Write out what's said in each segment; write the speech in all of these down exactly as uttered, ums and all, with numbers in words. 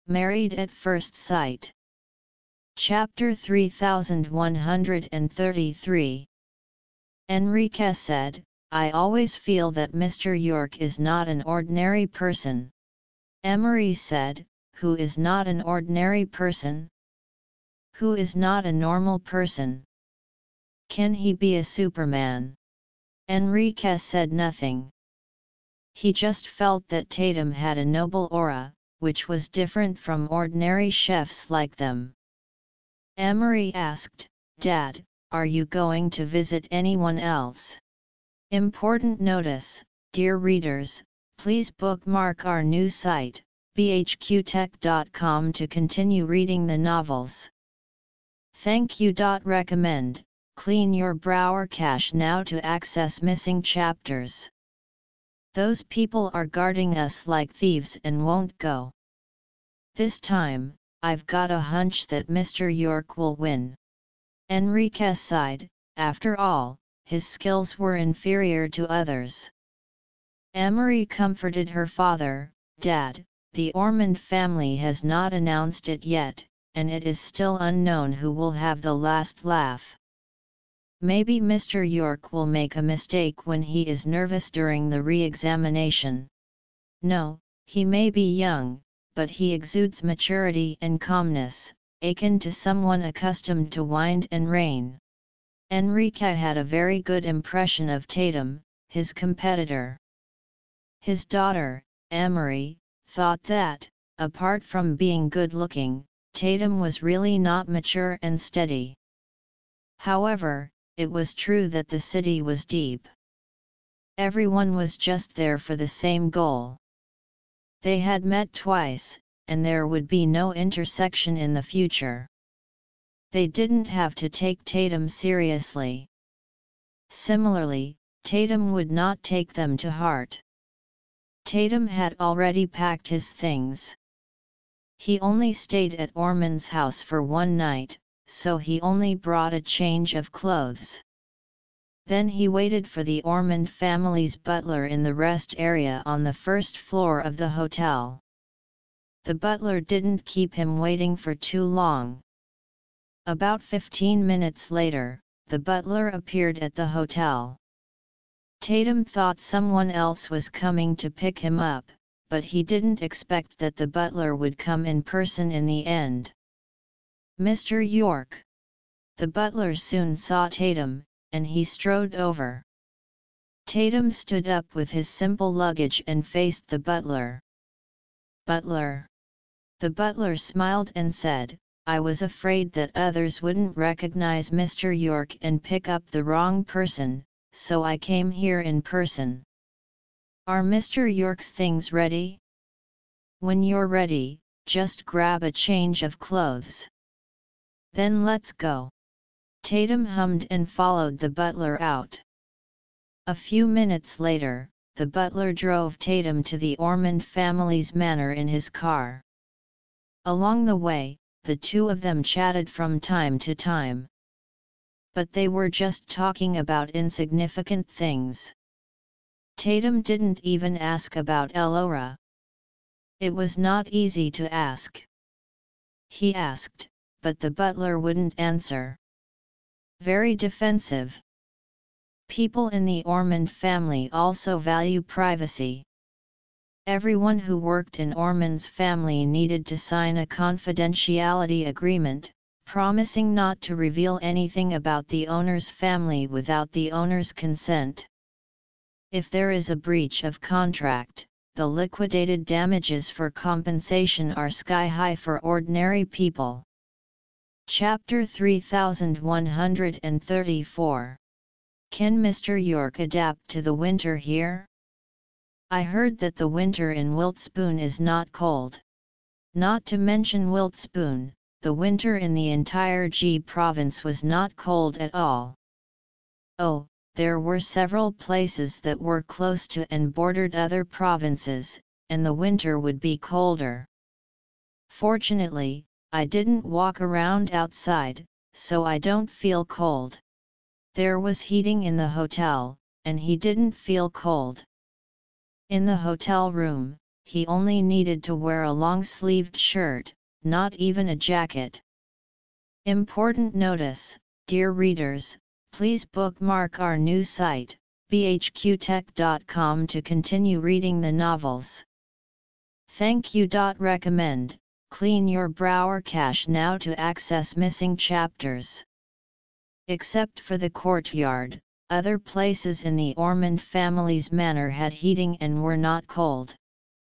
Married at First Sight. Chapter three thousand one hundred thirty-three. Enrique said, I always feel that Mister York is not an ordinary person. Emery said, who is not an ordinary person? Who is not a normal person? Can he be a Superman? Enrique said nothing. He just felt that Tatum had a noble aura, which was different from ordinary chefs like them. Emery asked, Dad, are you going to visit anyone else? Important notice, dear readers, please bookmark our new site, b h q tech dot com, to continue reading the novels. Thank you. Recommend, clean your browser cache now to access missing chapters. Those people are guarding us like thieves and won't go. This time, I've got a hunch that Mister York will win. Enrique sighed, after all, his skills were inferior to others. Emery comforted her father, Dad, the Ormond family has not announced it yet, and it is still unknown who will have the last laugh. Maybe Mister York will make a mistake when he is nervous during the re-examination. No, he may be young, but he exudes maturity and calmness, akin to someone accustomed to wind and rain. Enrique had a very good impression of Tatum, his competitor. His daughter, Emery, thought that, apart from being good-looking, Tatum was really not mature and steady. However, it was true that the city was deep. Everyone was just there for the same goal. They had met twice, and there would be no intersection in the future. They didn't have to take Tatum seriously. Similarly, Tatum would not take them to heart. Tatum had already packed his things. He only stayed at Ormond's house for one night, so he only brought a change of clothes. Then he waited for the Ormond family's butler in the rest area on the first floor of the hotel. The butler didn't keep him waiting for too long. About fifteen minutes later, the butler appeared at the hotel. Tatum thought someone else was coming to pick him up, but he didn't expect that the butler would come in person in the end. Mister York. The butler soon saw Tatum, and he strode over. Tatum stood up with his simple luggage and faced the butler. Butler. The butler smiled and said, I was afraid that others wouldn't recognize Mister York and pick up the wrong person, so I came here in person. Are Mister York's things ready? When you're ready, just grab a change of clothes. Then let's go. Tatum hummed and followed the butler out. A few minutes later, the butler drove Tatum to the Ormond family's manor in his car. Along the way, the two of them chatted from time to time. But they were just talking about insignificant things. Tatum didn't even ask about Elora. It was not easy to ask. He asked, but the butler wouldn't answer. Very defensive. People in the Ormond family also value privacy. Everyone who worked in Ormond's family needed to sign a confidentiality agreement, promising not to reveal anything about the owner's family without the owner's consent. If there is a breach of contract, the liquidated damages for compensation are sky-high for ordinary people. Chapter three thousand one hundred thirty-four. Can Mister York adapt to the winter here? I heard that the winter in Wiltspoon is not cold. Not to mention Wiltspoon, the winter in the entire G province was not cold at all. Oh, there were several places that were close to and bordered other provinces, and the winter would be colder. Fortunately, I didn't walk around outside, so I don't feel cold. There was heating in the hotel, and he didn't feel cold. In the hotel room, he only needed to wear a long-sleeved shirt, not even a jacket. Important notice, dear readers, please bookmark our new site, b h q tech dot com, to continue reading the novels. Thank you. Recommend, clean your browser cache now to access missing chapters. Except for the courtyard, other places in the Ormond family's manor had heating and were not cold.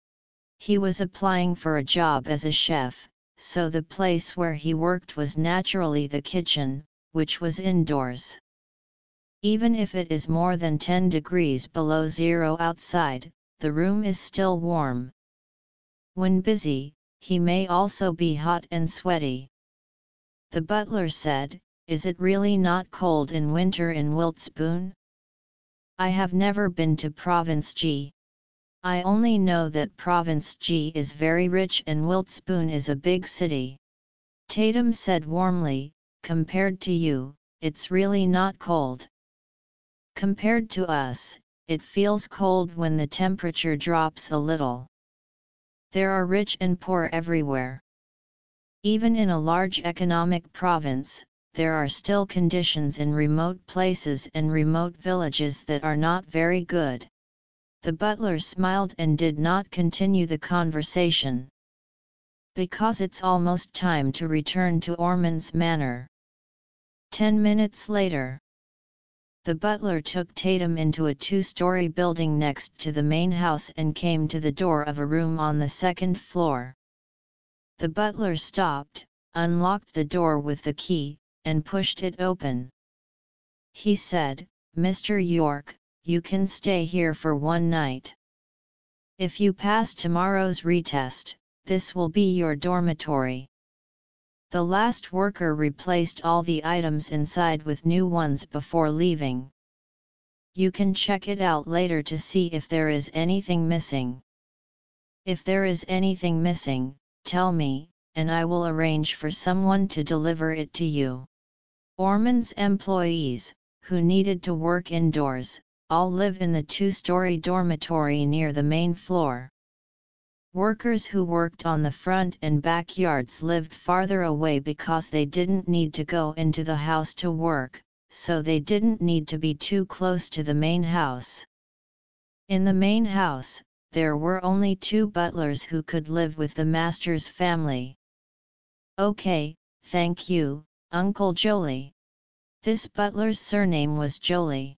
He was applying for a job as a chef, so the place where he worked was naturally the kitchen, which was indoors. Even if it is more than ten degrees below zero outside, the room is still warm. When busy, he may also be hot and sweaty. The butler said, "Is it really not cold in winter in Wiltspoon? I have never been to Province G. I only know that Province G is very rich and Wiltspoon is a big city." Tatum said warmly, "Compared to you, it's really not cold. Compared to us, it feels cold when the temperature drops a little. There are rich and poor everywhere. Even in a large economic province, there are still conditions in remote places and remote villages that are not very good." The butler smiled and did not continue the conversation. "Because it's almost time to return to Ormond's manor." Ten minutes later, the butler took Tatum into a two-story building next to the main house and came to the door of a room on the second floor. The butler stopped, unlocked the door with the key, and pushed it open. He said, "Mister York, you can stay here for one night. If you pass tomorrow's retest, this will be your dormitory." The last worker replaced all the items inside with new ones before leaving. "You can check it out later to see if there is anything missing. If there is anything missing, tell me, and I will arrange for someone to deliver it to you." Ormond's employees, who needed to work indoors, all live in the two-story dormitory near the main floor. Workers who worked on the front and backyards lived farther away because they didn't need to go into the house to work, so they didn't need to be too close to the main house. In the main house, there were only two butlers who could live with the master's family. "Okay, thank you, Uncle Jolie." This butler's surname was Jolie.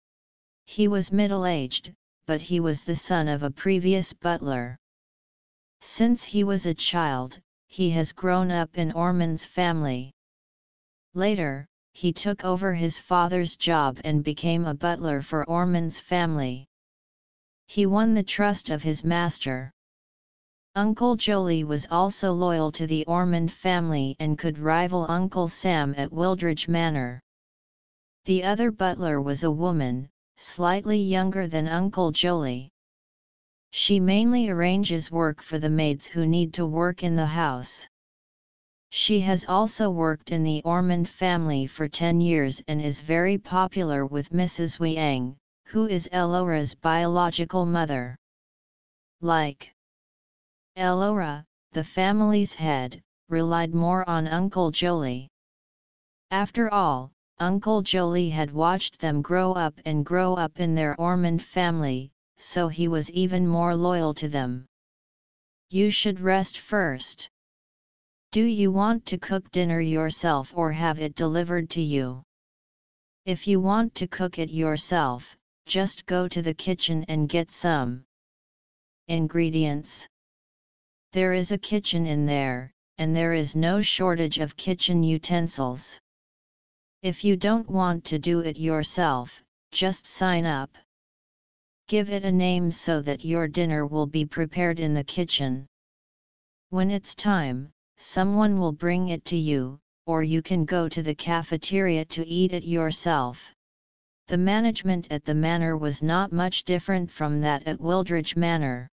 He was middle-aged, but he was the son of a previous butler. Since he was a child, he has grown up in Ormond's family. Later, he took over his father's job and became a butler for Ormond's family. He won the trust of his master. Uncle Jolie was also loyal to the Ormond family and could rival Uncle Sam at Wildridge Manor. The other butler was a woman, slightly younger than Uncle Jolie. She mainly arranges work for the maids who need to work in the house. She has also worked in the Ormond family for ten years and is very popular with Missus Wiang, who is Elora's biological mother. Like Elora, the family's head, relied more on Uncle Jolie. After all, Uncle Jolie had watched them grow up and grow up in their Ormond family, so he was even more loyal to them. "You should rest first. Do you want to cook dinner yourself or have it delivered to you? If you want to cook it yourself, just go to the kitchen and get some ingredients. There is a kitchen in there, and there is no shortage of kitchen utensils. If you don't want to do it yourself, just sign up. Give it a name so that your dinner will be prepared in the kitchen. When it's time, someone will bring it to you, or you can go to the cafeteria to eat it yourself." The management at the manor was not much different from that at Wildridge Manor.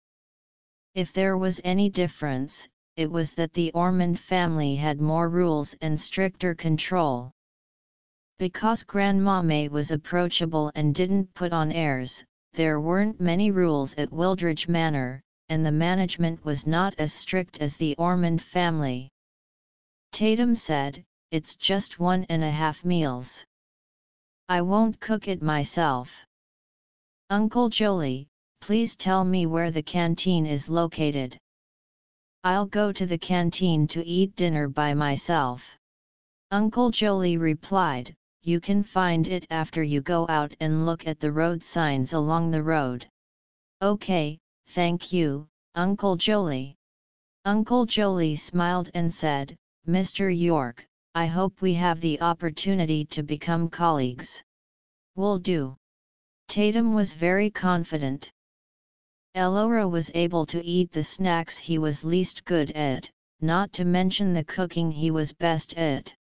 If there was any difference, it was that the Ormond family had more rules and stricter control. Because Grandma May was approachable and didn't put on airs, there weren't many rules at Wildridge Manor, and the management was not as strict as the Ormond family. Tatum said, "It's just one and a half meals. I won't cook it myself." "Uncle Jolie, please tell me where the canteen is located. I'll go to the canteen to eat dinner by myself." Uncle Jolie replied, "You can find it after you go out and look at the road signs along the road." "Okay, thank you, Uncle Jolie." Uncle Jolie smiled and said, "Mister York, I hope we have the opportunity to become colleagues." "Will do." Tatum was very confident. Elora was able to eat the snacks he was least good at, not to mention the cooking he was best at.